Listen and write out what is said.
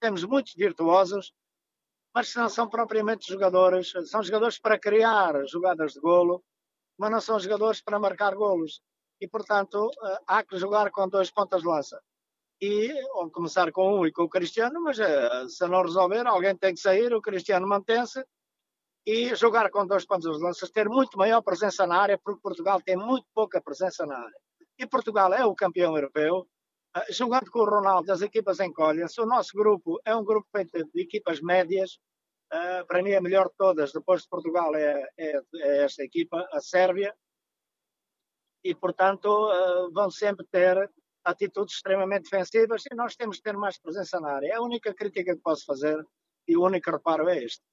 temos muitos virtuosos, mas não são propriamente jogadores, são jogadores para criar jogadas de golo, mas não são jogadores para marcar golos. E, portanto, há que jogar com dois pontas de lança. Ou começar com um e com o Cristiano, mas se não resolver, alguém tem que sair, o Cristiano mantém-se, e jogar com dois pontas de lança, ter muito maior presença na área, porque Portugal tem muito pouca presença na área. E Portugal é o campeão europeu, jogando com o Ronaldo, as equipas encolhem-se. O nosso grupo é um grupo feito de equipas médias, para mim a melhor de todas, depois de Portugal, é esta equipa, a Sérvia, e portanto vão sempre ter atitudes extremamente defensivas e nós temos que ter mais presença na área. É a única crítica que posso fazer e o único reparo é este.